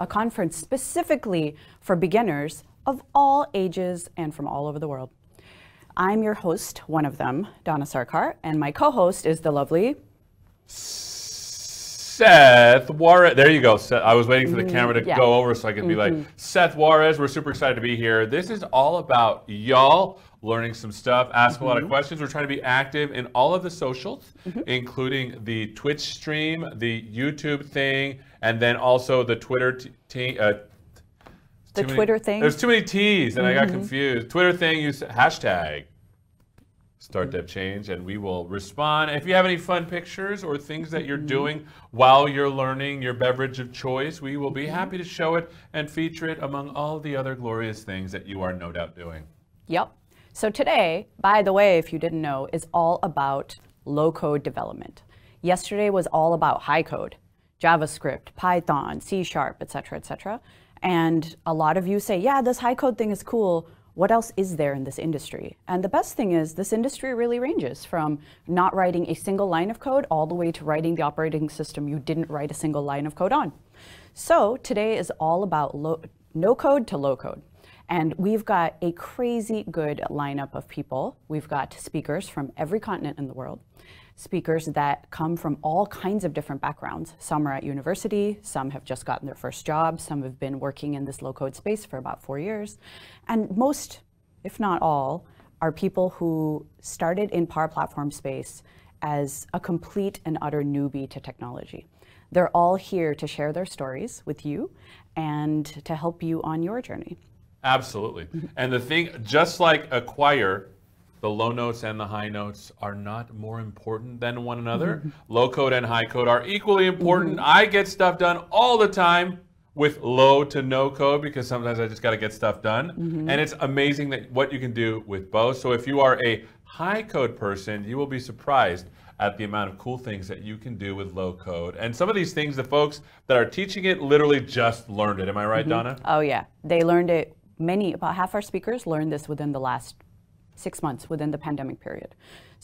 a conference specifically for beginners of all ages and from all over the world. I'm your host, one of them, Donna Sarkar, and my co-host is the lovely Seth Juarez. There you go, Seth. I was waiting for the camera to go over so I could be like, Seth Juarez, we're super excited to be here. This is all about y'all learning some stuff, ask a lot of questions. We're trying to be active in all of the socials, including the Twitch stream, the YouTube thing, and then also the Twitter Twitter thing. There's too many T's and I got confused. Twitter thing, use hashtag Start Dev Change, and we will respond. If you have any fun pictures or things that you're doing while you're learning your beverage of choice, we will be happy to show it and feature it among all the other glorious things that you are no doubt doing. Yep. So today, by the way, if you didn't know, is all about low-code development. Yesterday was all about high code, JavaScript, Python, C#, etc., etc. And a lot of you say, yeah, this high code thing is cool. What else is there in this industry? And the best thing is this industry really ranges from not writing a single line of code all the way to writing the operating system you didn't write a single line of code on. So today is all about no code to low code. And we've got a crazy good lineup of people. We've got speakers from every continent in the world, speakers that come from all kinds of different backgrounds. Some are at university, some have just gotten their first job, some have been working in this low-code space for about 4 years. And most, if not all, are people who started in Power Platform space as a complete and utter newbie to technology. They're all here to share their stories with you and to help you on your journey. Absolutely. And the thing, just like a choir, the low notes and the high notes are not more important than one another. Low code and high code are equally important. I get stuff done all the time with low to no code because sometimes I just got to get stuff done. And it's amazing that what you can do with both. So if you are a high code person, you will be surprised at the amount of cool things that you can do with low code. And some of these things, the folks that are teaching it literally just learned it. Am I right, Donna? Oh yeah, they learned it. About half our speakers learned this within the last 6 months, within the pandemic period.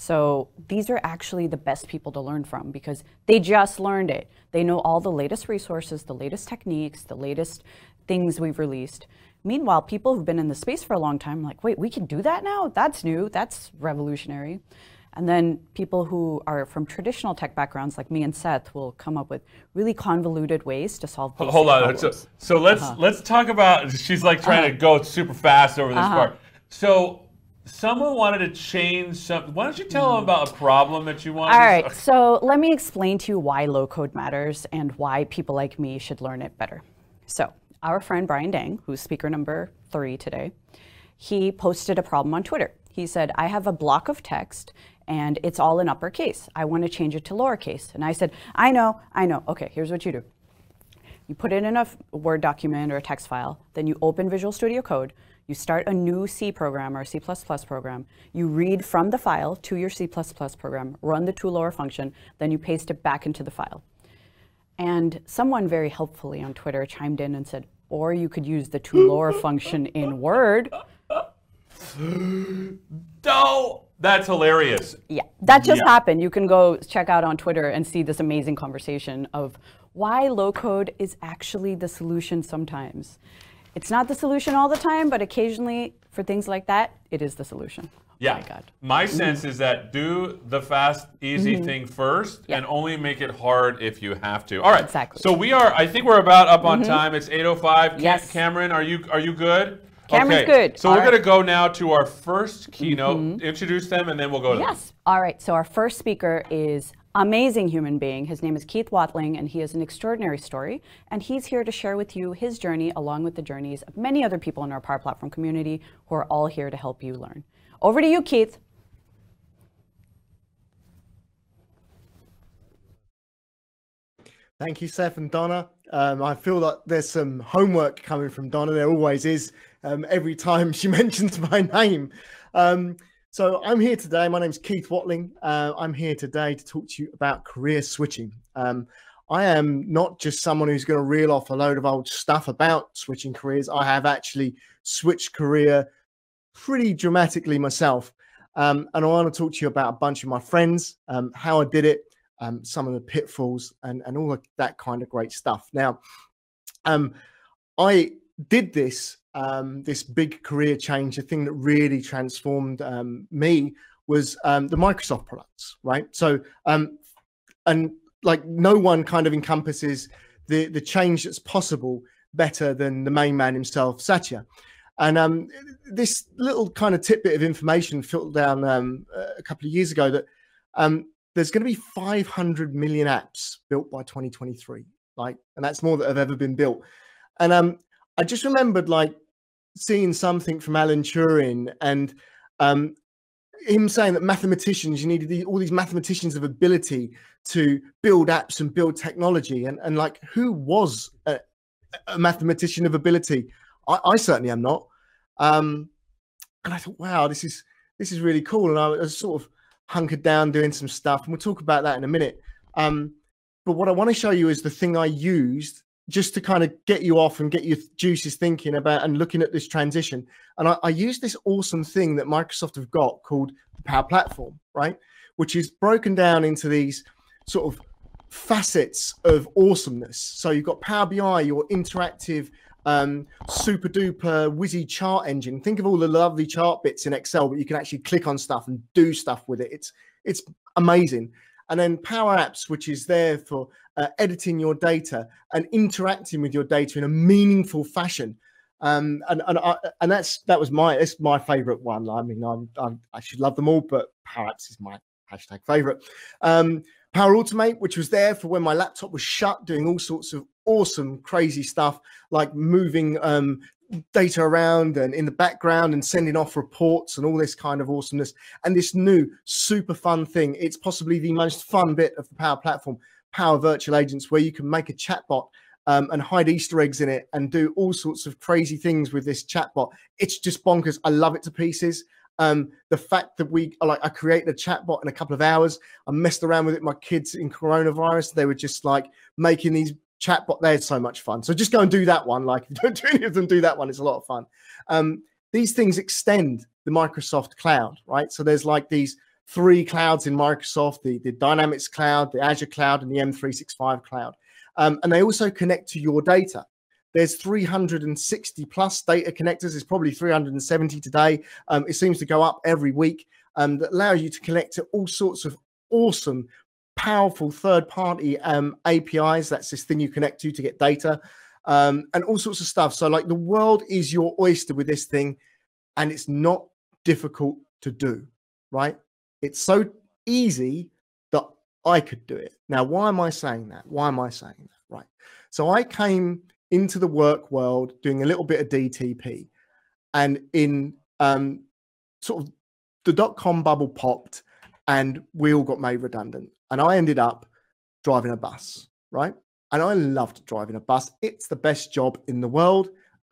So these are actually the best people to learn from because they just learned it. They know all the latest resources, the latest techniques, the latest things we've released. Meanwhile, people who've been in the space for a long time are like, wait, we can do that now? That's new, that's revolutionary. And then people who are from traditional tech backgrounds like me and Seth will come up with really convoluted ways to solve basic Hold on. problems. So let's talk about, she's like trying to go super fast over this part. So someone wanted to change something. Why don't you tell them about a problem that you want? All right, so let me explain to you why low code matters and why people like me should learn it better. So our friend Brian Dang, who's speaker number 3 today, he posted a problem on Twitter. He said, I have a block of text and it's all in uppercase. I want to change it to lowercase. And I said, I know. Okay, here's what you do. You put it in a Word document or a text file, then you open Visual Studio Code, you start a new C program or a C++ program, you read from the file to your C++ program, run the toLower function, then you paste it back into the file. And someone very helpfully on Twitter chimed in and said, or you could use the toLower function in Word. No! That's hilarious. Yeah, that just happened. You can go check out on Twitter and see this amazing conversation of why low code is actually the solution sometimes. It's not the solution all the time, but occasionally for things like that, it is the solution. Yeah. Oh my God. My sense is that do the fast, easy thing first and only make it hard if you have to. All right. Exactly. So I think we're about up on time. It's 8:05. Yes. Cameron, are you good? Cameron's good. So we're going to go now to our first keynote. Introduce them, and then we'll go to Yes. All right. So our first speaker is amazing human being. His name is Keith Watling, and he has an extraordinary story. And he's here to share with you his journey, along with the journeys of many other people in our Power Platform community who are all here to help you learn. Over to you, Keith. Thank you, Seth and Donna. I feel like there's some homework coming from Donna. There always is every time she mentions my name. So I'm here today. My name's Keith Watling. I'm here today to talk to you about career switching. I am not just someone who's going to reel off a load of old stuff about switching careers. I have actually switched career pretty dramatically myself. And I want to talk to you about a bunch of my friends, how I did it, some of the pitfalls and all of that kind of great stuff. Now, I did this this big career change. The thing that really transformed me was the Microsoft products, right? So and like no one kind of encompasses the change that's possible better than the main man himself, Satya. And this little kind of tidbit of information filtered down a couple of years ago that there's going to be 500 million apps built by 2023, like, and that's more that have ever been built. And I just remembered like seeing something from Alan Turing and him saying that mathematicians, you needed all these mathematicians of ability to build apps and build technology. And like, who was a mathematician of ability? I certainly am not. And I thought, wow, this is really cool. And I was sort of hunkered down doing some stuff, and we'll talk about that in a minute. But what I want to show you is the thing I used just to kind of get you off and get your juices thinking about and looking at this transition. And I used this awesome thing that Microsoft have got called the Power Platform, right? Which is broken down into these sort of facets of awesomeness. So you've got Power BI, your interactive, super duper whizzy chart engine. Think of all the lovely chart bits in Excel, but you can actually click on stuff and do stuff with it. It's amazing. And then Power Apps, which is there for editing your data and interacting with your data in a meaningful fashion. That's my favorite one. I mean, I should love them all, but Power Apps is my hashtag favorite. Power Automate, which was there for when my laptop was shut, doing all sorts of awesome, crazy stuff like moving data around and in the background and sending off reports and all this kind of awesomeness. And this new super fun thing, it's possibly the most fun bit of the Power Platform, Power Virtual Agents, where you can make a chatbot and hide Easter eggs in it and do all sorts of crazy things with this chatbot. It's just bonkers. I love it to pieces. The fact that I created a chatbot in a couple of hours. I messed around with it. My kids in coronavirus, they were just like making these chatbot. They had so much fun. So just go and do that one. Like, if you don't do any of them, do that one. It's a lot of fun. These things extend the Microsoft cloud, right? So there's like these 3 clouds in Microsoft, the Dynamics cloud, the Azure cloud, and the M365 cloud. And they also connect to your data. There's 360 plus data connectors. There's probably 370 today. It seems to go up every week, that allow you to connect to all sorts of awesome, powerful third-party APIs. That's this thing you connect to get data, and all sorts of stuff. So like, the world is your oyster with this thing, and it's not difficult to do, right? It's so easy that I could do it. Now, why am I saying that? Why am I saying that? Right. So I came into the work world doing a little bit of DTP, and in sort of the dot-com bubble popped and we all got made redundant, and I ended up driving a bus, right? And I loved driving a bus. It's the best job in the world.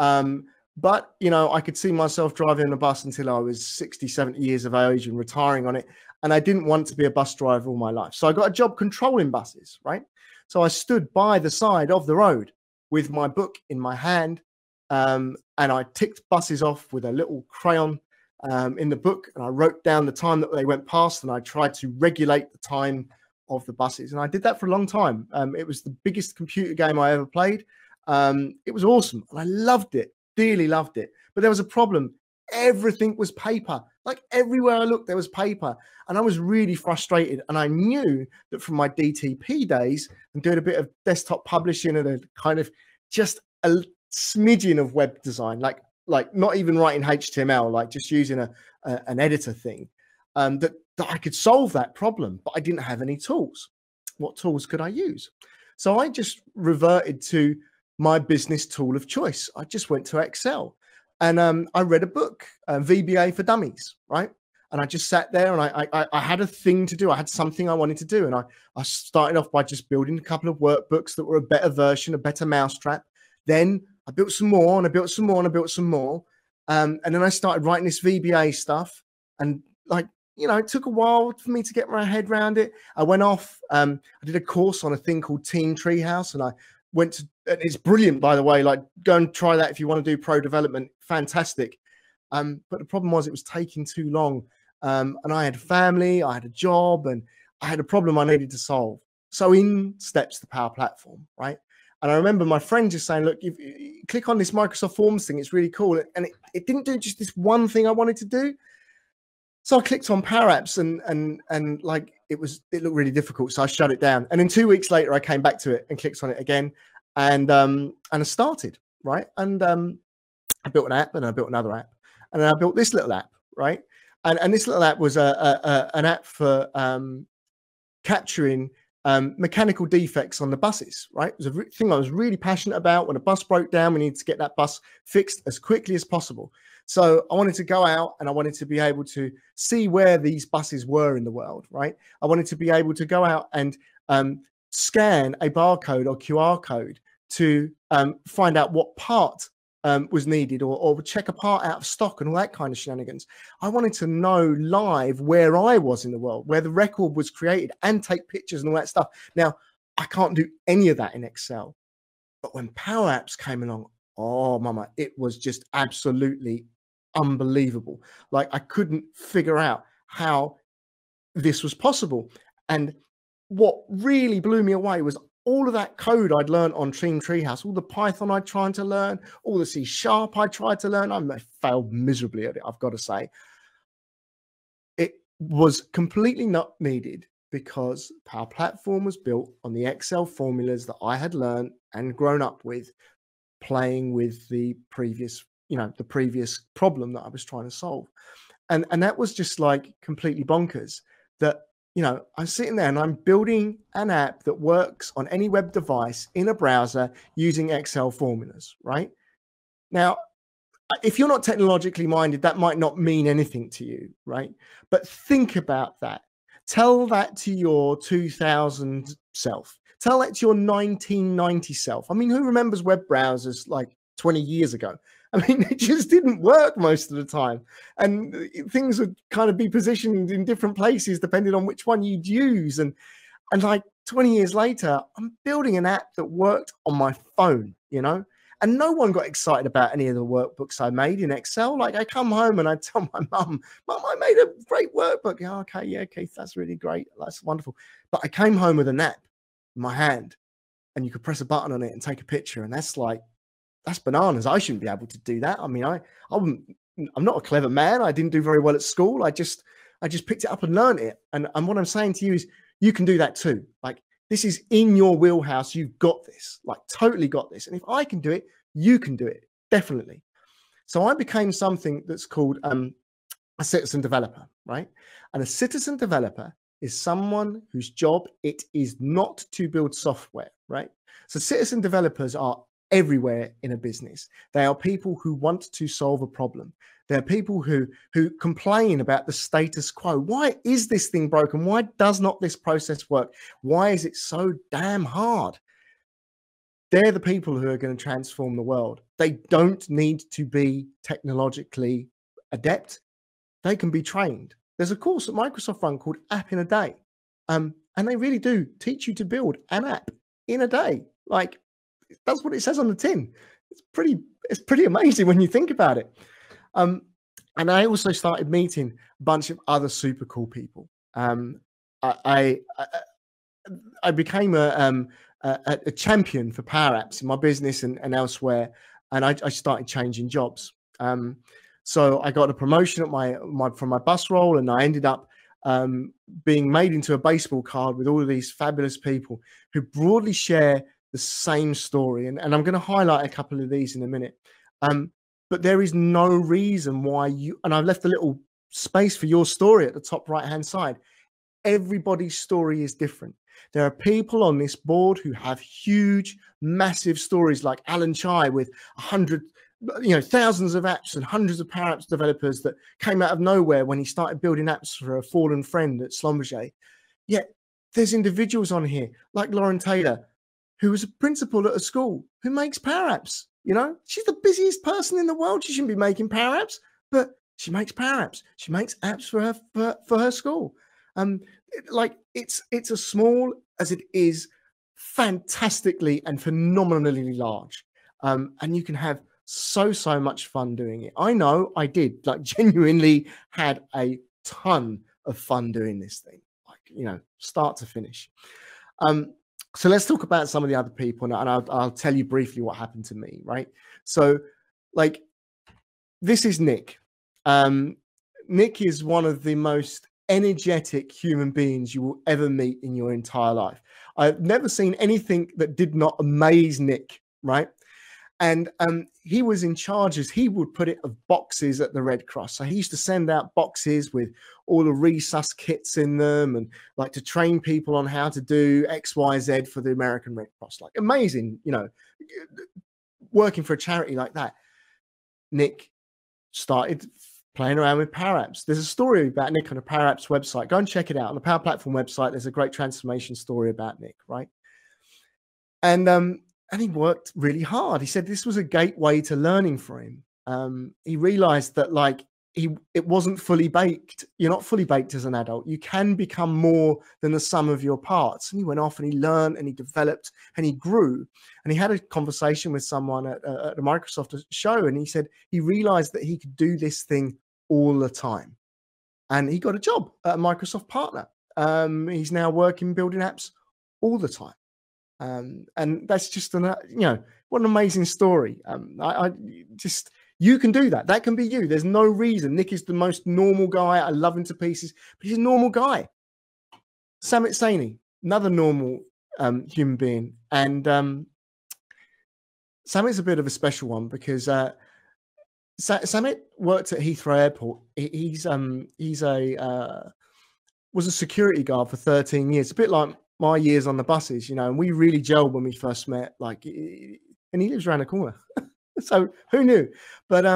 But, you know, I could see myself driving a bus until I was 60, 70 years of age and retiring on it. And I didn't want to be a bus driver all my life. So I got a job controlling buses, right? So I stood by the side of the road with my book in my hand, and I ticked buses off with a little crayon in the book, and I wrote down the time that they went past, and I tried to regulate the time of the buses. And I did that for a long time. It was the biggest computer game I ever played. It was awesome, and I loved it, dearly loved it. But there was a problem. Everything was paper. Like, everywhere I looked, there was paper. And I was really frustrated. And I knew that from my DTP days and doing a bit of desktop publishing and a kind of just a smidgen of web design, like not even writing HTML, like just using an editor thing, that I could solve that problem, but I didn't have any tools. What tools could I use? So I just reverted to my business tool of choice. I just went to Excel, and I read a book, VBA for Dummies, right? And I just sat there, and I had a thing to do. I had something I wanted to do. And I started off by just building a couple of workbooks that were a better version, a better mousetrap. Then I built some more, and I built some more, and I built some more. And then I started writing this VBA stuff. And like, you know, it took a while for me to get my head around it. I went off, I did a course on a thing called Team Treehouse, and I went to, it's brilliant, by the way, like, go and try that if you want to do pro development. Fantastic. But the problem was it was taking too long. And I had a family, I had a job, and I had a problem I needed to solve. So in steps the Power Platform, right? And I remember my friend just saying, look, if you click on this Microsoft Forms thing, it's really cool. And it didn't do just this one thing I wanted to do. So I clicked on Power Apps and like it looked really difficult. So I shut it down. And then 2 weeks later, I came back to it and clicked on it again. And I started, right? And I built an app and I built another app. And then I built this little app, right? And this little app was an app for capturing mechanical defects on the buses, right? It was a thing I was really passionate about. When a bus broke down, we needed to get that bus fixed as quickly as possible. So I wanted to go out and I wanted to be able to see where these buses were in the world, right? I wanted to be able to go out and scan a barcode or QR code to find out what part was needed or check a part out of stock and all that kind of shenanigans. I wanted to know live where I was in the world, where the record was created, and take pictures and all that stuff. Now, I can't do any of that in Excel. But when Power Apps came along, oh, mama, it was just absolutely unbelievable. Like, I couldn't figure out how this was possible. And what really blew me away was all of that code I'd learned on Team Treehouse, all the Python I'd tried to learn, all the C# I tried to learn. I failed miserably at it, I've got to say. It was completely not needed because Power Platform was built on the Excel formulas that I had learned and grown up with, playing with the previous, the previous problem that I was trying to solve. And that was just like completely bonkers that, I'm sitting there and I'm building an app that works on any web device in a browser using Excel formulas, right? Now, if you're not technologically minded, that might not mean anything to you, right? But think about that. Tell that to your 2000 self. Tell that to your 1990 self. I mean, who remembers web browsers like 20 years ago? I mean, it just didn't work most of the time. And things would kind of be positioned in different places depending on which one you'd use. And like 20 years later, I'm building an app that worked on my phone, and no one got excited about any of the workbooks I made in Excel. Like, I come home and I tell my mum, I made a great workbook. Yeah, okay, Keith, that's really great. That's wonderful. But I came home with an app in my hand and you could press a button on it and take a picture. And that's bananas. I shouldn't be able to do that. I mean, I'm not a clever man. I didn't do very well at school. I just picked it up and learned it. And what I'm saying to you is you can do that too. Like, this is in your wheelhouse. You've got this, like, totally got this. And if I can do it, you can do it. Definitely. So I became something that's called a citizen developer, right? And a citizen developer is someone whose job it is not to build software, right? So citizen developers are everywhere in a business. They are people who want to solve a problem. They're people who complain about the status quo. Why is this thing broken? Why does not this process work? Why is it so damn hard? They're the people who are going to transform the world. They don't need to be technologically adept. They can be trained. There's a course at Microsoft run called App in a Day. And they really do teach you to build an app in a day. Like, that's what it says on the tin. It's pretty amazing when you think about it. And I also started meeting a bunch of other super cool people. I became a champion for Power Apps in my business and elsewhere, and I started changing jobs. So I got a promotion at from my bus role, and I ended up being made into a baseball card with all of these fabulous people who broadly share the same story. And I'm going to highlight a couple of these in a minute. But there is no reason why and I've left a little space for your story at the top right-hand side. Everybody's story is different. There are people on this board who have huge, massive stories like Alan Chai with 100, thousands of apps and hundreds of Power Apps developers that came out of nowhere when he started building apps for a fallen friend at Schlumberger. Yet there's individuals on here like Lauren Taylor, who was a principal at a school who makes Power Apps. She's the busiest person in the world. She shouldn't be making Power Apps, but she makes Power Apps. She makes apps for her school. It's as small as it is fantastically and phenomenally large. And you can have so much fun doing it. I know I did, genuinely had a ton of fun doing this thing, start to finish. So let's talk about some of the other people, and I'll tell you briefly what happened to me, right? So, like, this is Nick. Nick is one of the most energetic human beings you will ever meet in your entire life. I've never seen anything that did not amaze Nick, right? And he was in charge, as he would put it, of boxes at the Red Cross. So he used to send out boxes with all the resus kits in them, and like to train people on how to do X, Y, Z for the American Red Cross. Like, amazing, you know, working for a charity like that. Nick started playing around with Power Apps. There's a story about Nick on the Power Apps website. Go and check it out. On the Power Platform website, there's a great transformation story about Nick, right? And he worked really hard. He said this was a gateway to learning for him. He realized that, like, it wasn't fully baked. You're not fully baked as an adult. You can become more than the sum of your parts. And he went off and he learned and he developed and he grew. And he had a conversation with someone at a Microsoft show, and he said he realized that he could do this thing all the time. And he got a job at a Microsoft partner. He's now working building apps all the time. And that's just you know, what an amazing story. You can do that. That can be you. There's no reason. Nick is the most normal guy. I love him to pieces, but he's a normal guy. Samit Saini, another normal human being. And Samit's a bit of a special one because Samit worked at Heathrow Airport. He was a security guard for 13 years, a bit like my years on the buses, you know, and we really gelled when we first met, like, and he lives around the corner. So who knew? But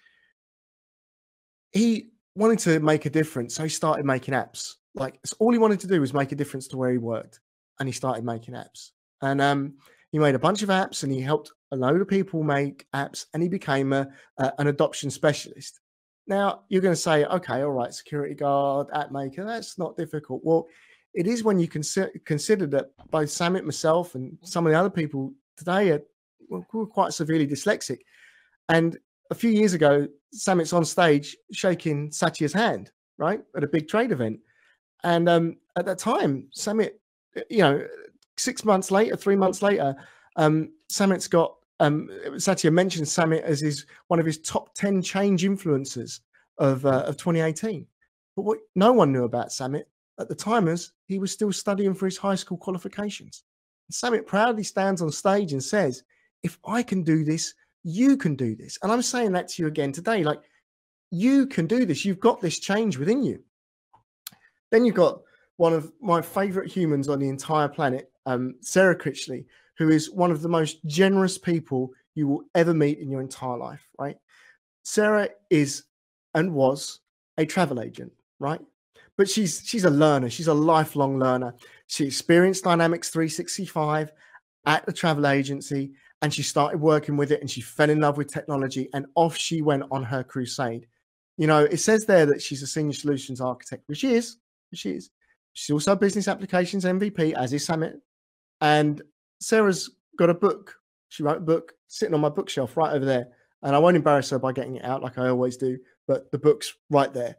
he wanted to make a difference. So he started making apps. Like, so all he wanted to do was make a difference to where he worked. And he started making apps. And he made a bunch of apps, and he helped a load of people make apps, and he became an adoption specialist. Now, you're going to say, okay, all right, security guard, app maker, that's not difficult. Well, it is when you consider that both Samit, myself, and some of the other people today are quite severely dyslexic. And a few years ago, Samit's on stage shaking Satya's hand, right, at a big trade event. And at that time, Samit, you know, 6 months later, 3 months later, Samit's got, Satya mentioned Samit as one of his top 10 change influencers of 2018. But what no one knew about Samit at the time is he was still studying for his high school qualifications. And Samit proudly stands on stage and says, if I can do this, you can do this. And I'm saying that to you again today, like, you can do this. You've got this change within you. Then you've got one of my favorite humans on the entire planet, Sarah Critchley, who is one of the most generous people you will ever meet in your entire life, right? Sarah is and was a travel agent, right? But she's a learner. She's a lifelong learner. She experienced Dynamics 365 at the travel agency, and she started working with it, and she fell in love with technology, and off she went on her crusade. You know, it says there that she's a senior solutions architect, which she is. She's also a business applications MVP, as is Samit. And Sarah's got a book. She wrote a book sitting on my bookshelf right over there. And I won't embarrass her by getting it out like I always do, but the book's right there.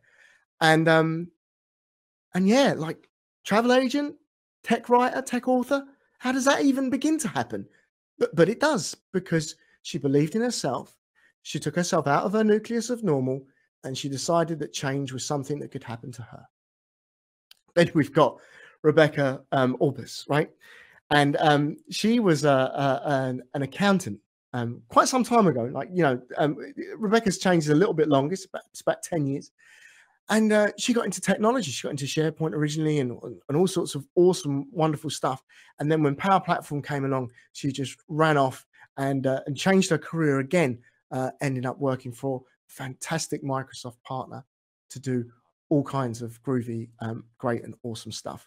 And yeah, like, travel agent, tech writer, tech author, how does that even begin to happen? But it does, because she believed in herself. She took herself out of her nucleus of normal, and she decided that change was something that could happen to her. Then we've got Rebecca Orbis, right? And she was an accountant quite some time ago. Like, you know, Rebecca's changed a little bit longer. It's about 10 years. And she got into technology. She got into SharePoint originally and all sorts of awesome, wonderful stuff. And then when Power Platform came along, she just ran off and changed her career again, ended up working for a fantastic Microsoft partner to do all kinds of groovy, great and awesome stuff.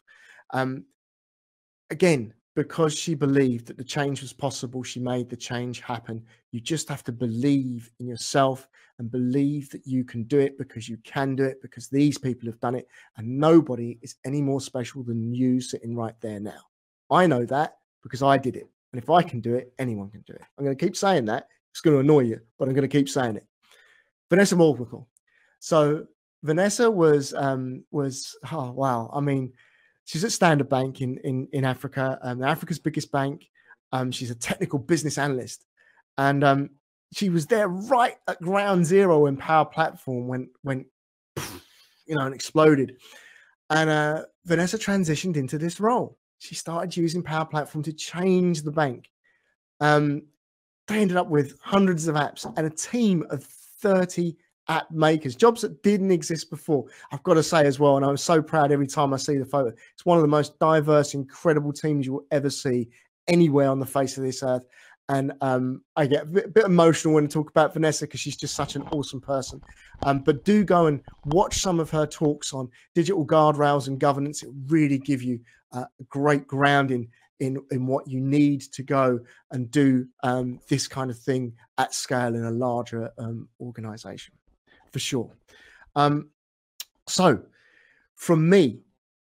Again, because she believed that the change was possible, she made the change happen. You just have to believe in yourself and believe that you can do it, because you can do it, because these people have done it, and nobody is any more special than you sitting right there now. I know that because I did it. And if I can do it, anyone can do it. I'm going to keep saying that. It's going to annoy you, but I'm going to keep saying it. Vanessa Morgwickle. So Vanessa was oh wow. I mean, She's at Standard Bank in Africa, Africa's biggest bank. She's a technical business analyst, and she was there right at ground zero when Power Platform went and exploded. And Vanessa transitioned into this role. She started using Power Platform to change the bank. They ended up with hundreds of apps and a team of 30 app makers, jobs that didn't exist before. I've got to say as well, and I'm so proud every time I see the photo, it's one of the most diverse, incredible teams you will ever see anywhere on the face of this earth. And I get a bit emotional when I talk about Vanessa because she's just such an awesome person. But do go and watch some of her talks on digital guardrails and governance. It really give you a great grounding in what you need to go and do this kind of thing at scale in a larger organization, for sure. So from me,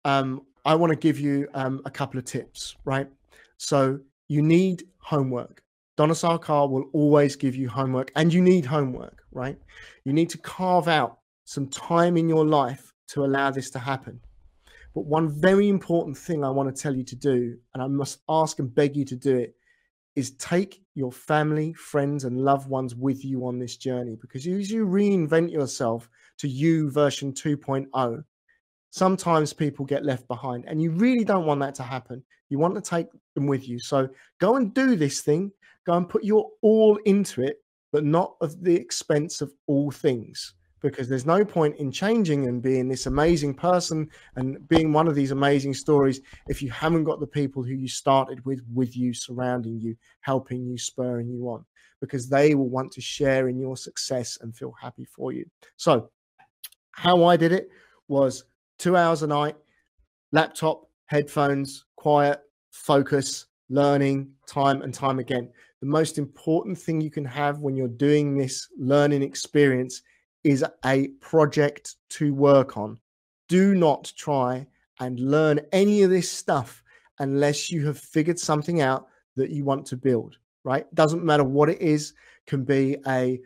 I want to give you a couple of tips, right? So you need homework. Donna Sarkar will always give you homework, and you need homework, right? You need to carve out some time in your life to allow this to happen. But one very important thing I want to tell you to do, and I must ask and beg you to do it, is take your family, friends, and loved ones with you on this journey. Because as you reinvent yourself to you version 2.0, sometimes people get left behind, and you really don't want that to happen. You want to take them with you. So go and do this thing. Go and put your all into it, but not at the expense of all things. Because there's no point in changing and being this amazing person and being one of these amazing stories if you haven't got the people who you started with you, surrounding you, helping you, spurring you on, because they will want to share in your success and feel happy for you. So how I did it was 2 hours a night, laptop, headphones, quiet, focus, learning, time and time again. The most important thing you can have when you're doing this learning experience is a project to work on. Do not try and learn any of this stuff unless you have figured something out that you want to build, right? Doesn't matter what it is. Can be a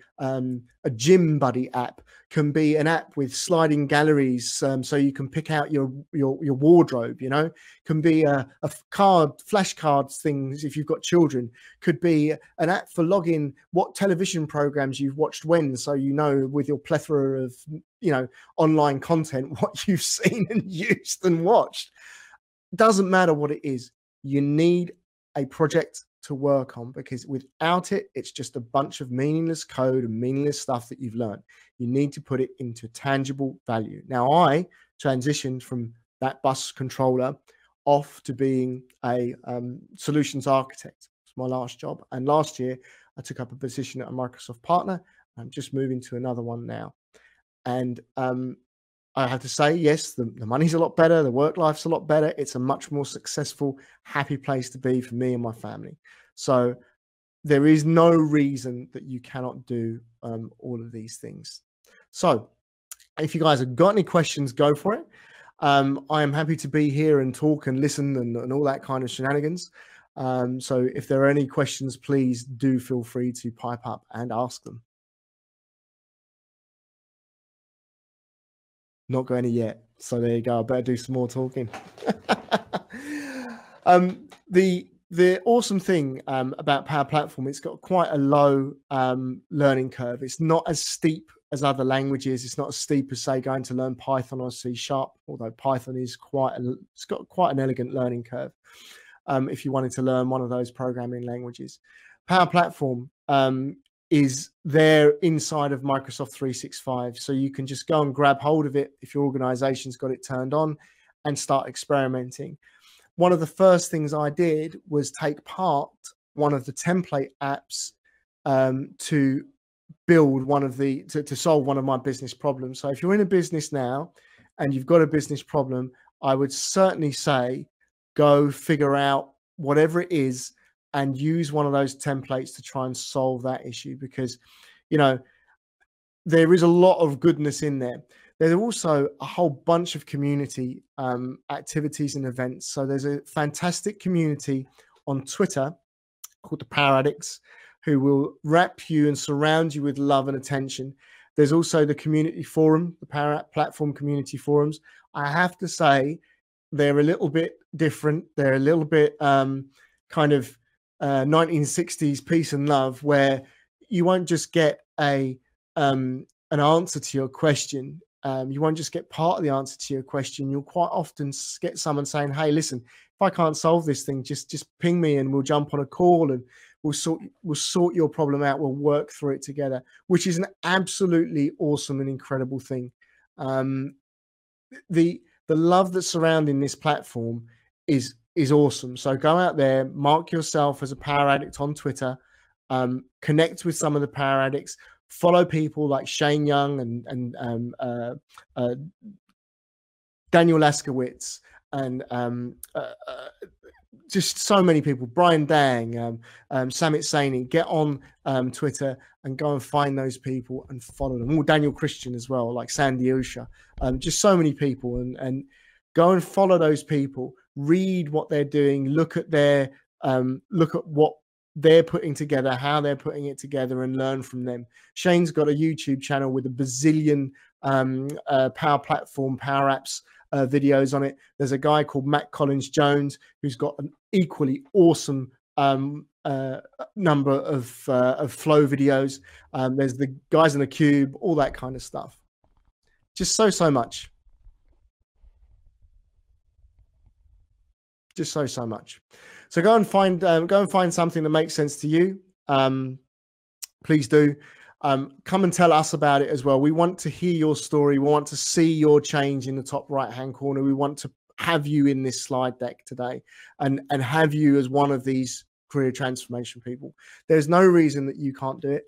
gym buddy app, can be an app with sliding galleries, so you can pick out your wardrobe, can be a flashcards things if you've got children, could be an app for logging what television programs you've watched when, so with your plethora of online content what you've seen and used and watched. Doesn't matter what it is, you need a project to work on, because without it, it's just a bunch of meaningless code and meaningless stuff that you've learned. You need to put it into tangible value. Now, I transitioned from that bus controller off to being a solutions architect. It's my last job. And last year, I took up a position at a Microsoft partner. I'm just moving to another one now. And I have to say, yes, the money's a lot better. The work life's a lot better. It's a much more successful, happy place to be for me and my family. So there is no reason that you cannot do all of these things. So if you guys have got any questions, go for it. I am happy to be here and talk and listen and all that kind of shenanigans. So if there are any questions, please do feel free to pipe up and ask them. Not got any yet, so there you go. I better do some more talking. The awesome thing about Power Platform, it's got quite a low learning curve. It's not as steep as other languages. It's not as steep as, say, going to learn Python or C#, although Python is it's got quite an elegant learning curve if you wanted to learn one of those programming languages. Power Platform is there inside of Microsoft 365. So you can just go and grab hold of it if your organization's got it turned on and start experimenting. One of the first things I did was take part one of the template apps to build one of the, to solve one of my business problems. So if you're in a business now and you've got a business problem, I would certainly say go figure out whatever it is and use one of those templates to try and solve that issue, because, there is a lot of goodness in there. There's also a whole bunch of community activities and events. So there's a fantastic community on Twitter called the Power Addicts, who will wrap you and surround you with love and attention. There's also the community forum, the Power Platform community forums. I have to say, they're a little bit different. They're a little bit kind of 1960s peace and love, where you won't just get an answer to your question. You won't just get part of the answer to your question. You'll quite often get someone saying, hey, listen, if I can't solve this thing, just ping me and we'll jump on a call and we'll sort your problem out. We'll work through it together, which is an absolutely awesome and incredible thing. The love that's surrounding this platform is awesome. So go out there, mark yourself as a Power Addict on Twitter, connect with some of the Power Addicts, follow people like Shane Young and Daniel Laskowitz and just so many people, Brian Dang, Samit Saini. Get on Twitter and go and find those people and follow them. Or Daniel Christian as well, like Sandy Usha. Just so many people, and go and follow those people. Read what they're doing. Look at what they're putting together, how they're putting it together, and learn from them. Shane's got a YouTube channel with a bazillion Power Platform, Power Apps videos on it. There's a guy called Matt Collins Jones who's got an equally awesome number of flow videos. There's the guys in the Cube, all that kind of stuff. Just so much. Just so much. So go and find something that makes sense to you. Please do. Come and tell us about it as well. We want to hear your story. We want to see your change in the top right-hand corner. We want to have you in this slide deck today and have you as one of these career transformation people. There's no reason that you can't do it.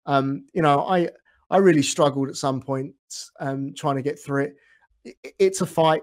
I really struggled at some point trying to get through it. It's a fight.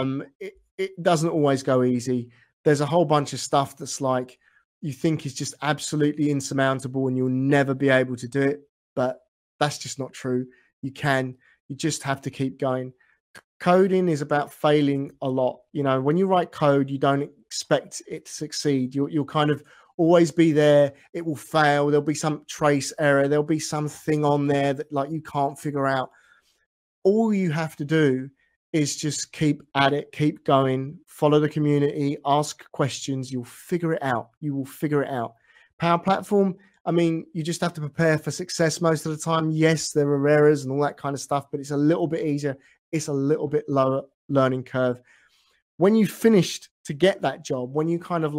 It doesn't always go easy. There's a whole bunch of stuff that's like you think is just absolutely insurmountable and you'll never be able to do it. But that's just not true. You just have to keep going. Coding is about failing a lot. When you write code, you don't expect it to succeed. You'll kind of always be there. It will fail. There'll be some trace error. There'll be something on there that like you can't figure out. All you have to do is just keep at it, keep going, follow the community, ask questions. You'll figure it out. You will figure it out. Power Platform, I mean, you just have to prepare for success most of the time. Yes, there are errors and all that kind of stuff, but it's a little bit easier. It's a little bit lower learning curve. When you finished to get that job, when you kind of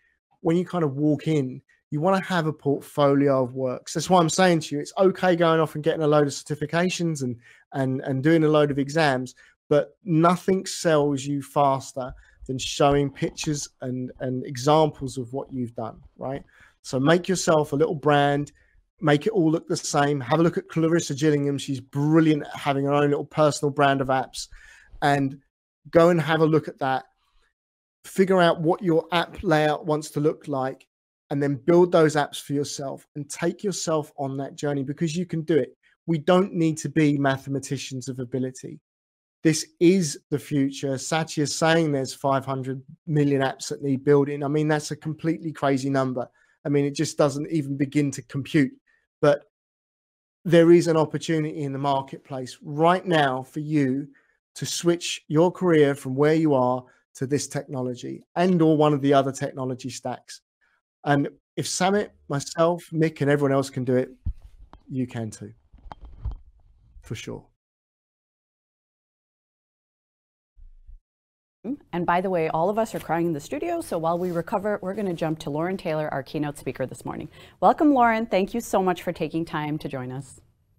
walk in, you want to have a portfolio of works. That's why I'm saying to you, it's okay going off and getting a load of certifications and doing a load of exams, but nothing sells you faster than showing pictures and examples of what you've done, right? So make yourself a little brand, make it all look the same. Have a look at Clarissa Gillingham. She's brilliant at having her own little personal brand of apps, and go and have a look at that. Figure out what your app layout wants to look like, and then build those apps for yourself and take yourself on that journey, because you can do it. We don't need to be mathematicians of ability. This is the future. Satya is saying there's 500 million apps that need building. I mean, that's a completely crazy number. I mean, it just doesn't even begin to compute. But there is an opportunity in the marketplace right now for you to switch your career from where you are to this technology and or one of the other technology stacks. And if Samit, myself, Mick, and everyone else can do it, you can too, for sure. And by the way, all of us are crying in the studio, so while we recover, we're going to jump to Lauren Taylor, our keynote speaker this morning. Welcome, Lauren. Thank you so much for taking time to join us.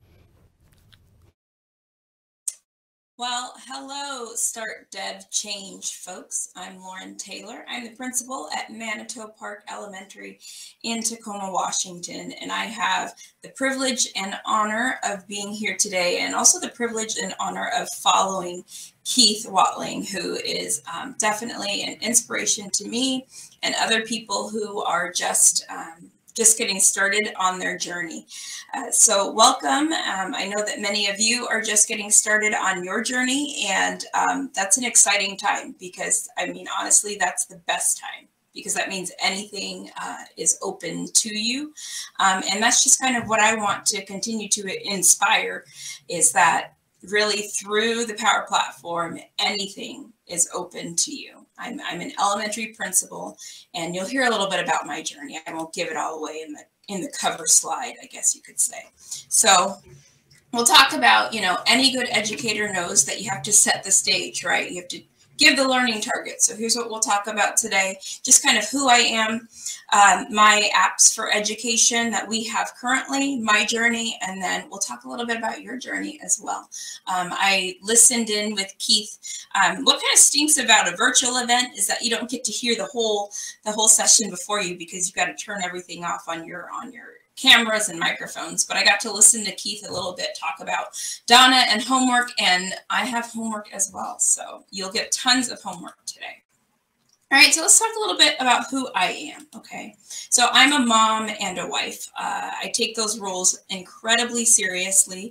Well, hello, Start Dev Change, folks. I'm Lauren Taylor. I'm the principal at Manitou Park Elementary in Tacoma, Washington, and I have the privilege and honor of being here today, and also the privilege and honor of following Keith Watling, who is definitely an inspiration to me and other people who are just getting started on their journey. So welcome. I know that many of you are just getting started on your journey, and that's an exciting time, because I mean, honestly, that's the best time, because that means anything is open to you. And that's just kind of what I want to continue to inspire, is that really through the Power Platform, anything is open to you. I'm an elementary principal, and you'll hear a little bit about my journey. I won't give it all away in the cover slide, I guess you could say. So we'll talk about, you know, any good educator knows that you have to set the stage, right? You have to give the learning target. So here's what we'll talk about today, just kind of who I am, my apps for education that we have currently, my journey, and then we'll talk a little bit about your journey as well. I listened in with Keith. What kind of stinks about a virtual event is that you don't get to hear the whole session before you, because you've got to turn everything off on your cameras and microphones. But I got to listen to Keith a little bit talk about Donna and homework, and I have homework as well. So you'll get tons of homework today. All right, so let's talk a little bit about who I am, okay? So I'm a mom and a wife. I take those roles incredibly seriously.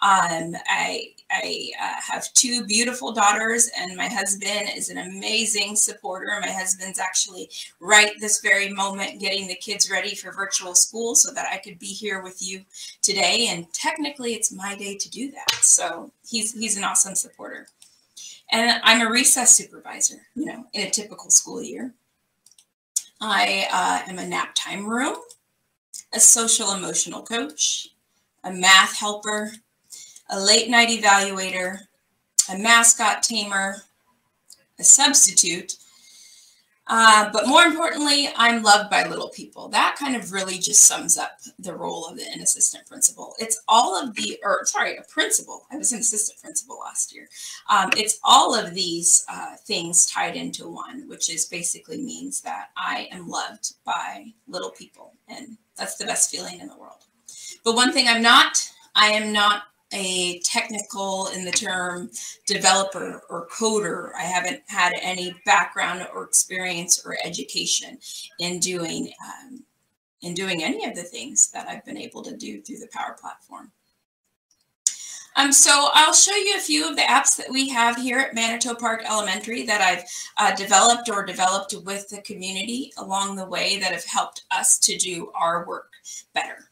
I have two beautiful daughters, and my husband is an amazing supporter. My husband's actually right this very moment getting the kids ready for virtual school so that I could be here with you today. And technically, it's my day to do that. So he's an awesome supporter. And I'm a recess supervisor, you know, in a typical school year. I am a nap time room, a social emotional coach, a math helper, a late night evaluator, a mascot tamer, a substitute. But more importantly, I'm loved by little people. That kind of really just sums up the role of an assistant principal. It's all of the, a principal. I was an assistant principal last year. It's all of these things tied into one, which is basically means that I am loved by little people. And that's the best feeling in the world. But one thing I am not a technical in the term developer or coder. I haven't had any background or experience or education in doing any of the things that I've been able to do through the Power Platform. So I'll show you a few of the apps that we have here at Manitou Park Elementary that I've developed with the community along the way that have helped us to do our work better.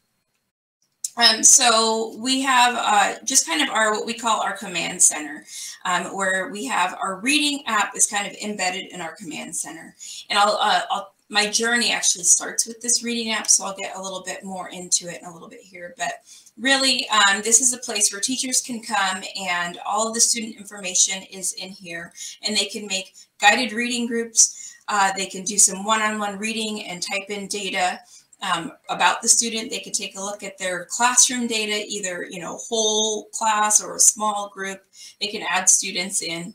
So we have just kind of what we call our command center, where we have our reading app is kind of embedded in our command center. And my journey actually starts with this reading app, so I'll get a little bit more into it in a little bit here. But really, this is a place where teachers can come, and all of the student information is in here, and they can make guided reading groups. They can do some one-on-one reading and type in data about the student. They could take a look at their classroom data, either, you know, whole class or a small group. They can add students in.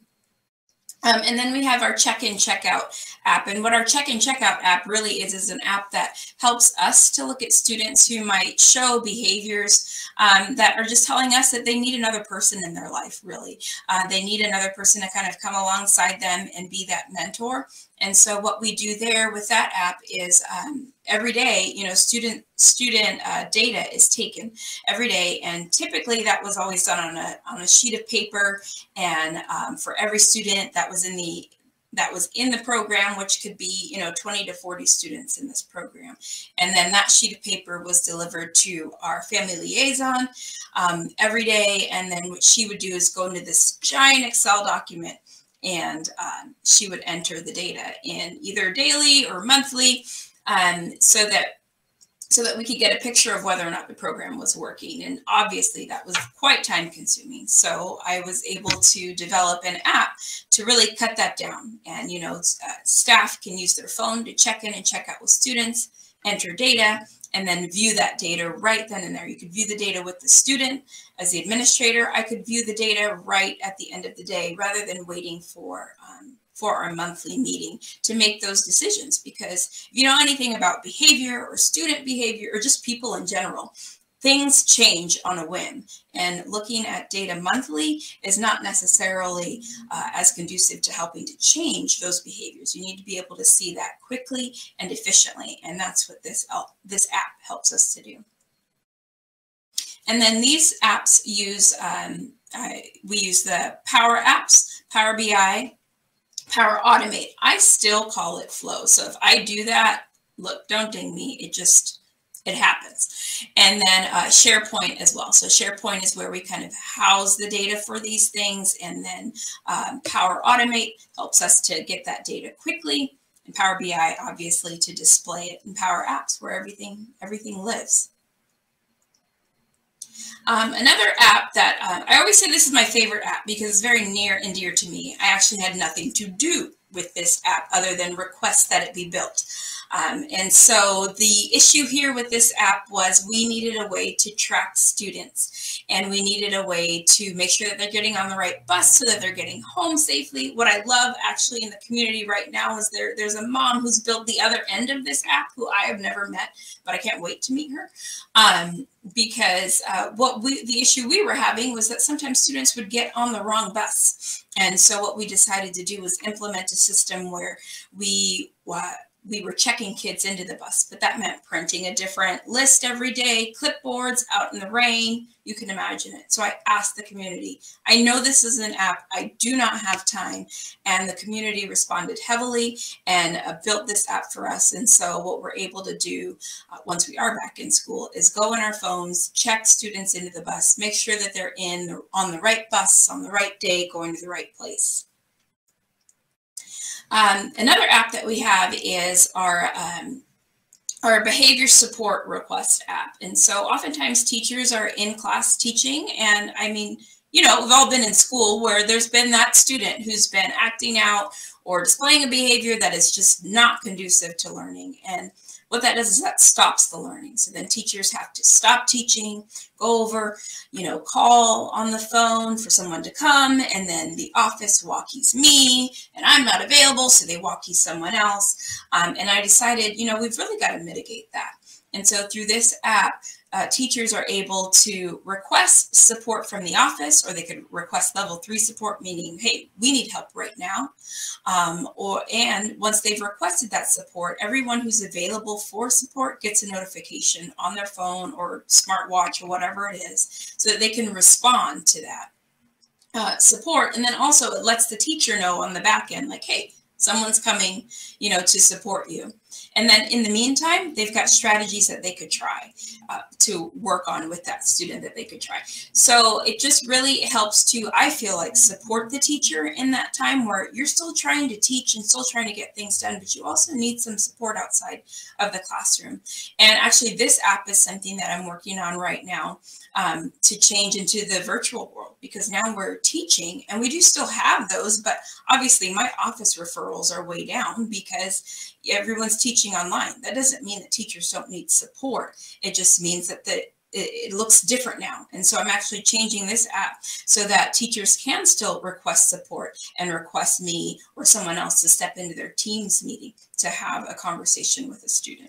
And then we have our check-in, check-out app. And what our check-in, check-out app really is an app that helps us to look at students who might show behaviors that are just telling us that they need another person in their life, really. They need another person to kind of come alongside them and be that mentor. And so what we do there with that app is every day, you know, student data is taken every day, and typically that was always done on a sheet of paper, and for every student that was in the program, which could be, you know, 20 to 40 students in this program. And then that sheet of paper was delivered to our family liaison every day. And then what she would do is go into this giant Excel document, and she would enter the data in either daily or monthly, so that we could get a picture of whether or not the program was working. And obviously that was quite time consuming. So I was able to develop an app to really cut that down. And, you know, staff can use their phone to check in and check out with students, enter data, and then view that data right then and there. You could view the data with the student. As the administrator, I could view the data right at the end of the day, rather than waiting for our monthly meeting to make those decisions. Because if you know anything about behavior or student behavior or just people in general, things change on a whim. And looking at data monthly is not necessarily as conducive to helping to change those behaviors. You need to be able to see that quickly and efficiently. And that's what this app helps us to do. And then these apps use, we use the Power Apps, Power BI, Power Automate. I still call it Flow. So if I do that, look, don't ding me. It happens. And then SharePoint as well. So SharePoint is where we kind of house the data for these things. And then Power Automate helps us to get that data quickly. And Power BI, obviously, to display it. And Power Apps, where everything lives. Another app that I always say this is my favorite app because it's very near and dear to me. I actually had nothing to do with this app other than request that it be built. And so the issue here with this app was we needed a way to track students, and we needed a way to make sure that they're getting on the right bus so that they're getting home safely. What I love actually in the community right now is there's a mom who's built the other end of this app who I have never met, but I can't wait to meet her. Because the issue we were having was that sometimes students would get on the wrong bus. And so what we decided to do was implement a system where we were checking kids into the bus, but that meant printing a different list every day, clipboards out in the rain. You can imagine it. So I asked the community, I know this is an app, I do not have time. And the community responded heavily and built this app for us. And so what we're able to do once we are back in school is go on our phones, check students into the bus, make sure that they're on the right bus, on the right day, going to the right place. Another app that we have is our behavior support request app. And so oftentimes teachers are in class teaching. And I mean, you know, we've all been in school where there's been that student who's been acting out or displaying a behavior that is just not conducive to learning. And what that does is that stops the learning. So then teachers have to stop teaching, go over, you know, call on the phone for someone to come, and then the office walkies me, and I'm not available, so they walkie someone else. And I decided, you know, we've really got to mitigate that. And so through this app, teachers are able to request support from the office, or they could request level 3 support, meaning, hey, we need help right now. And once they've requested that support, everyone who's available for support gets a notification on their phone or smartwatch or whatever it is, so that they can respond to that support. And then also it lets the teacher know on the back end, like, hey, someone's coming, you know, to support you. And then in the meantime, they've got strategies that they could try to work on with that student that they could try. So it just really helps to, I feel like, support the teacher in that time where you're still trying to teach and still trying to get things done, but you also need some support outside of the classroom. And actually this app is something that I'm working on right now to change into the virtual world, because now we're teaching and we do still have those, but obviously my office referrals are way down because everyone's teaching online. That doesn't mean that teachers don't need support. It just means that it looks different now. And so I'm actually changing this app so that teachers can still request support and request me or someone else to step into their Teams meeting to have a conversation with a student.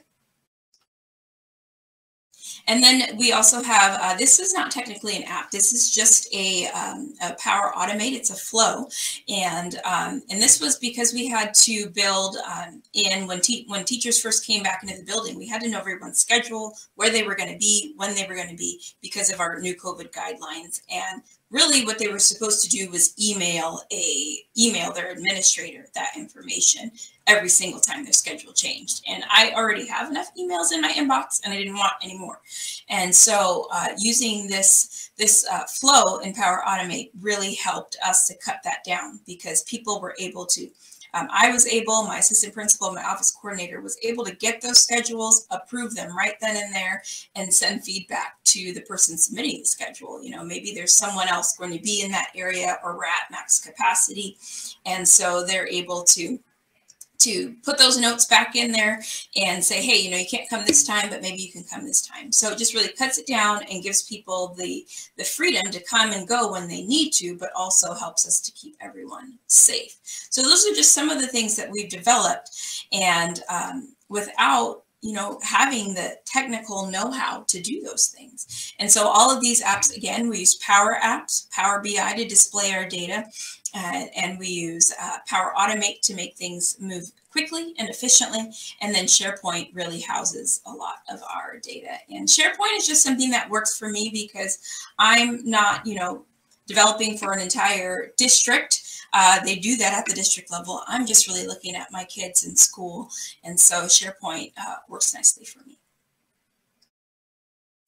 And then we also have, this is not technically an app. This is just a Power Automate. It's a flow. And this was because we had to build when teachers first came back into the building, we had to know everyone's schedule, where they were going to be, when they were going to be, because of our new COVID guidelines. And really what they were supposed to do was email their administrator that information every single time their schedule changed. And I already have enough emails in my inbox and I didn't want any more. And so using this flow in Power Automate really helped us to cut that down, because people were able to, my assistant principal, my office coordinator was able to get those schedules, approve them right then and there, and send feedback to the person submitting the schedule. You know, maybe there's someone else going to be in that area, or we're at max capacity. And so they're able to put those notes back in there and say, hey, you know, you can't come this time, but maybe you can come this time. So it just really cuts it down and gives people the freedom to come and go when they need to, but also helps us to keep everyone safe. So those are just some of the things that we've developed, and without, you know, having the technical know-how to do those things. And so all of these apps, again, we use Power Apps, Power BI to display our data, and we use Power Automate to make things move quickly and efficiently. And then SharePoint really houses a lot of our data. And SharePoint is just something that works for me because I'm not, you know, developing for an entire district. They do that at the district level. I'm just really looking at my kids in school. And so SharePoint works nicely for me.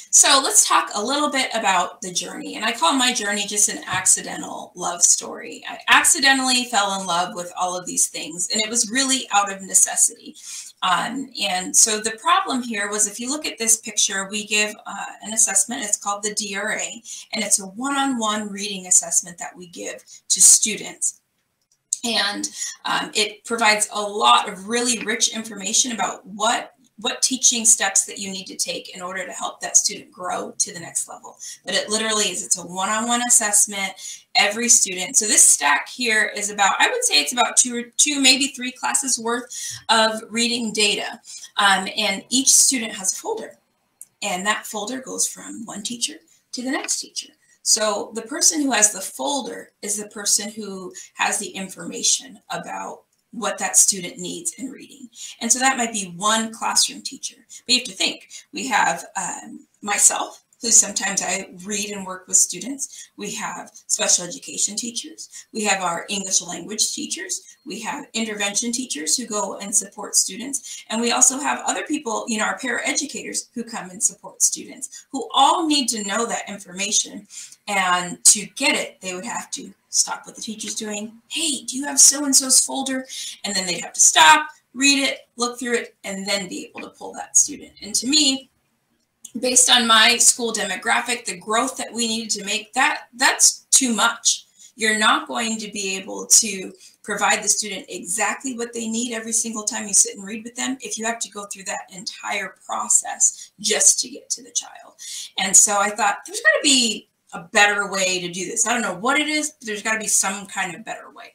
So let's talk a little bit about the journey. And I call my journey just an accidental love story. I accidentally fell in love with all of these things, and it was really out of necessity. And so the problem here was, if you look at this picture, we give an assessment. It's called the DRA, and it's a one-on-one reading assessment that we give to students. And it provides a lot of really rich information about what teaching steps that you need to take in order to help that student grow to the next level. But it literally is, it's a one-on-one assessment, every student. So this stack here is about, I would say it's about two, maybe 3 classes worth of reading data. And each student has a folder, and that folder goes from one teacher to the next teacher. So the person who has the folder is the person who has the information about what that student needs in reading. And so that might be one classroom teacher. But you have to think, we have myself, who sometimes I read and work with students. We have special education teachers. We have our English language teachers. We have intervention teachers who go and support students. And we also have other people, you know, our paraeducators who come and support students, who all need to know that information. And to get it, they would have to stop what the teacher's doing. Hey, do you have so-and-so's folder? And then they'd have to stop, read it, look through it, and then be able to pull that student. And to me, based on my school demographic, the growth that we needed to make, that's too much. You're not going to be able to provide the student exactly what they need every single time you sit and read with them if you have to go through that entire process just to get to the child. And so I thought, there's got to be a better way to do this. I don't know what it is, but there's got to be some kind of better way.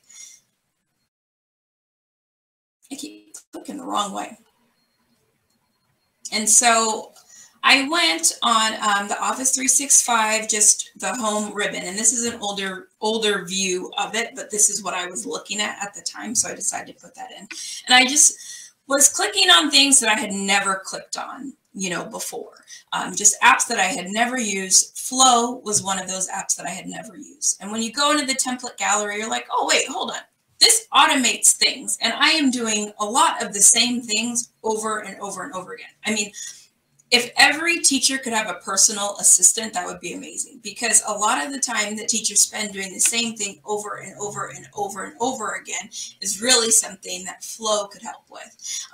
I keep clicking the wrong way. And so I went on the Office 365, just the home ribbon, and this is an older view of it, but this is what I was looking at the time, so I decided to put that in. And I just was clicking on things that I had never clicked on, you know, before. Just apps that I had never used. Flow was one of those apps that I had never used. And when you go into the template gallery, you're like, oh, wait, hold on. This automates things, and I am doing a lot of the same things over and over and over again. I mean, if every teacher could have a personal assistant, that would be amazing, because a lot of the time that teachers spend doing the same thing over and over and over and over again is really something that Flow could help with.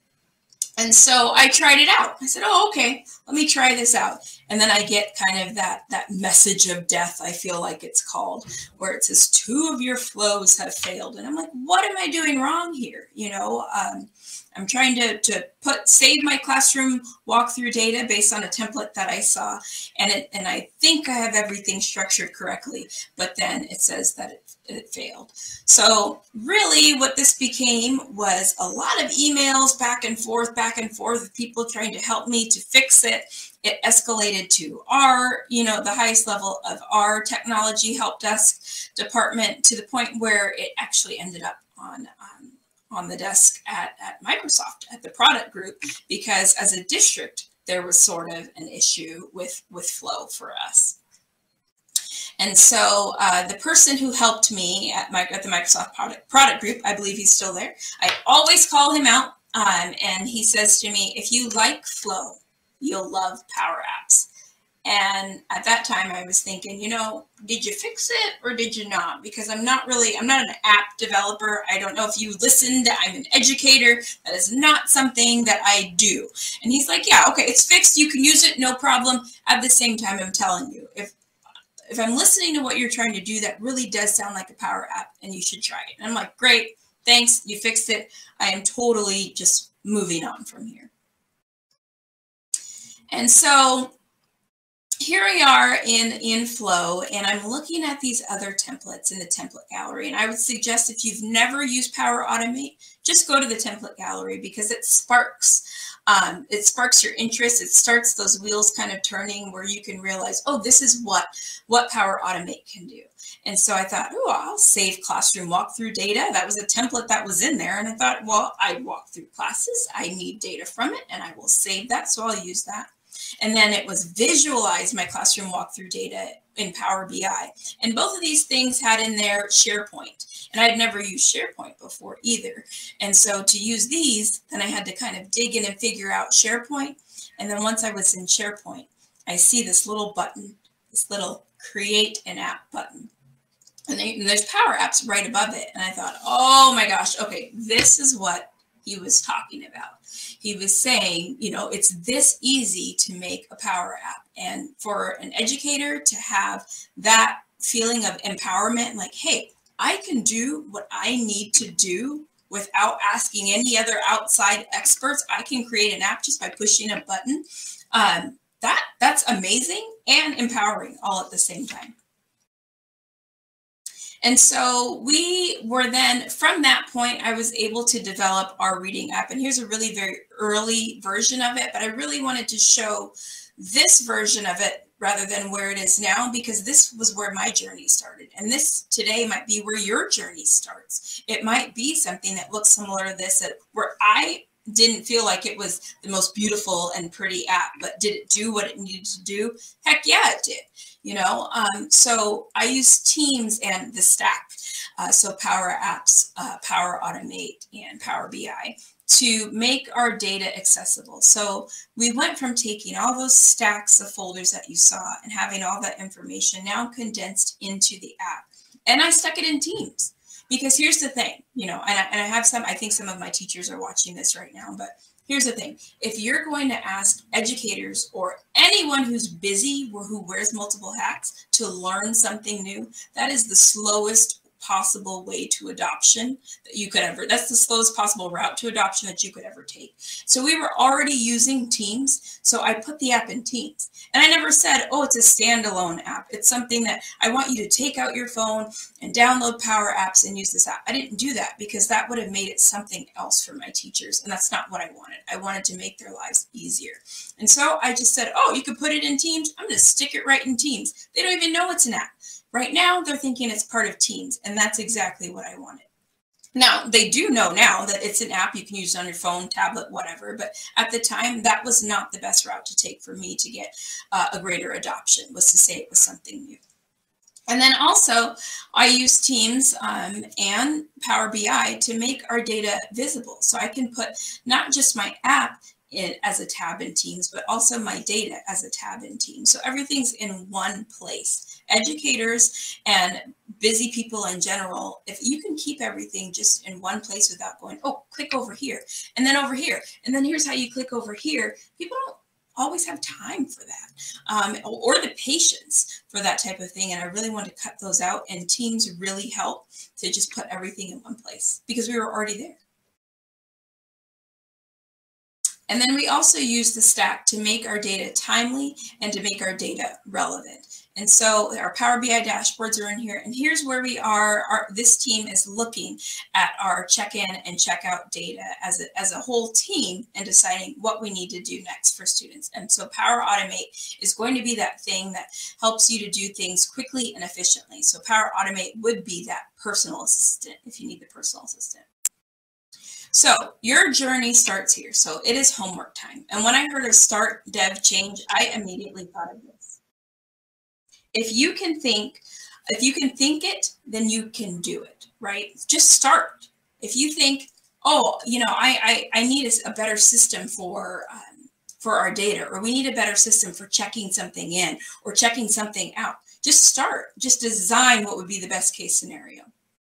And so I tried it out. I said, oh, okay, let me try this out. And then I get kind of that message of death, I feel like it's called, where it says 2 of your flows have failed. And I'm like, what am I doing wrong here? You know, I'm trying to save my classroom walkthrough data based on a template that I saw. And I think I have everything structured correctly, but then it says that it failed. So really what this became was a lot of emails back and forth with people trying to help me to fix it. It escalated to our, you know, the highest level of our technology help desk department, to the point where it actually ended up on the desk at Microsoft, at the product group, because as a district, there was sort of an issue with Flow for us. And so the person who helped me at the Microsoft product group, I believe he's still there. I always call him out, and he says to me, if you like Flow, you'll love Power Apps. And at that time I was thinking, you know, did you fix it or did you not? Because I'm not an app developer. I don't know if you listened, I'm an educator. That is not something that I do. And he's like, yeah, okay, it's fixed. You can use it, no problem. At the same time, I'm telling you, if I'm listening to what you're trying to do, that really does sound like a Power App and you should try it. And I'm like, great, thanks, you fixed it. I am totally just moving on from here. And so here we are in Flow, and I'm looking at these other templates in the template gallery. And I would suggest, if you've never used Power Automate, just go to the template gallery, because it sparks your interest. It starts those wheels kind of turning, where you can realize, oh, this is what Power Automate can do. And so I thought, oh, I'll save classroom walkthrough data. That was a template that was in there. And I thought, well, I walk through classes. I need data from it, and I will save that. So I'll use that. And then it was visualize my classroom walkthrough data in Power BI. And both of these things had in there SharePoint. And I'd never used SharePoint before either. And so to use these, then I had to kind of dig in and figure out SharePoint. And then once I was in SharePoint, I see this little button, this little create an app button. And there's Power Apps right above it. And I thought, oh my gosh, okay, this is what he was talking about. He was saying, you know, it's this easy to make a Power App. And for an educator to have that feeling of empowerment, like, hey, I can do what I need to do without asking any other outside experts. I can create an app just by pushing a button. That's amazing and empowering all at the same time. And so we were then, from that point, I was able to develop our reading app. And here's a really very early version of it, but I really wanted to show this version of it rather than where it is now, because this was where my journey started. And this today might be where your journey starts. It might be something that looks similar to this, where I didn't feel like it was the most beautiful and pretty app, but did it do what it needed to do? Heck yeah, it did. You know, so I use Teams and the Stack, so Power Apps, Power Automate, and Power BI to make our data accessible. So we went from taking all those stacks of folders that you saw and having all that information now condensed into the app. And I stuck it in Teams. Because here's the thing, you know, and I have some, I think some of my teachers are watching this right now, but here's the thing. If you're going to ask educators or anyone who's busy or who wears multiple hats to learn something new, that is the slowest possible way to adoption that you could ever, that's the slowest possible route to adoption that you could ever take. So we were already using Teams. So I put the app in Teams, and I never said, oh, it's a standalone app. It's something that I want you to take out your phone and download Power Apps and use this app. I didn't do that because that would have made it something else for my teachers. And that's not what I wanted. I wanted to make their lives easier. And so I just said, oh, you could put it in Teams. I'm going to stick it right in Teams. They don't even know it's an app. Right now, they're thinking it's part of Teams, and that's exactly what I wanted. Now, they do know now that it's an app you can use on your phone, tablet, whatever, but at the time, that was not the best route to take for me to get a greater adoption, was to say it was something new. And then also, I use Teams and Power BI to make our data visible. So I can put not just my app as a tab in Teams, but also my data as a tab in Teams. So everything's in one place. Educators and busy people in general, if you can keep everything just in one place without going, oh, click over here, and then over here, and then here's how you click over here, people don't always have time for that or the patience for that type of thing. And I really want to cut those out, and Teams really help to just put everything in one place because we were already there. And then we also use the Stack to make our data timely and to make our data relevant. And so our Power BI dashboards are in here. And here's where we are. This team is looking at our check-in and check-out data as a whole team and deciding what we need to do next for students. And so Power Automate is going to be that thing that helps you to do things quickly and efficiently. So Power Automate would be that personal assistant if you need the personal assistant. So your journey starts here. So it is homework time. And when I heard of Start, Dev, Change, I immediately thought of this. If you can think it, then you can do it, right? Just start. If you think, oh, you know, I need a better system for our data, or we need a better system for checking something in or checking something out, just start. Just design what would be the best case scenario.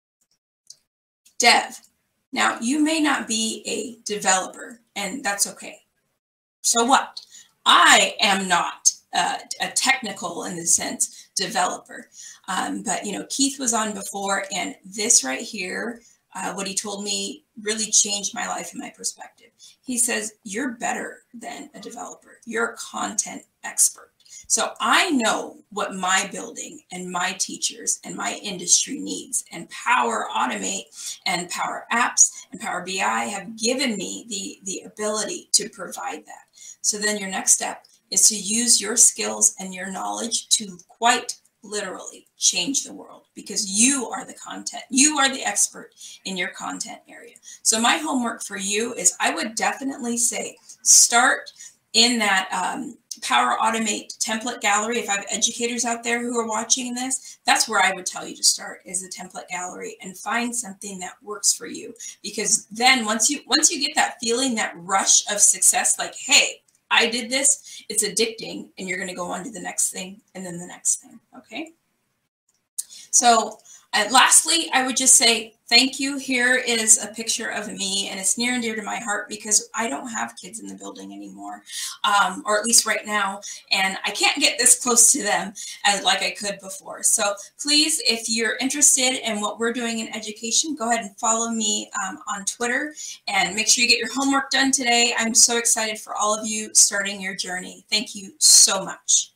Dev. Now, you may not be a developer, and that's okay. So what? I am not a technical, in the sense, developer. But, you know, Keith was on before, and this right here, what he told me really changed my life and my perspective. He says, you're better than a developer. You're a content expert. So I know what my building and my teachers and my industry needs, and Power Automate and Power Apps and Power BI have given me the ability to provide that. So then your next step is to use your skills and your knowledge to quite literally change the world, because you are the content. You are the expert in your content area. So my homework for you is, I would definitely say, start in that Power Automate template gallery. If I have educators out there who are watching this, that's where I would tell you to start, is the template gallery, and find something that works for you. Because then once you get that feeling, that rush of success, like, hey, I did this, it's addicting, and you're going to go on to the next thing and then the next thing. Okay. So lastly, I would just say thank you. Here is a picture of me, and it's near and dear to my heart because I don't have kids in the building anymore, or at least right now, and I can't get this close to them as like I could before. So please, if you're interested in what we're doing in education, go ahead and follow me on Twitter, and make sure you get your homework done today. I'm so excited for all of you starting your journey. Thank you so much.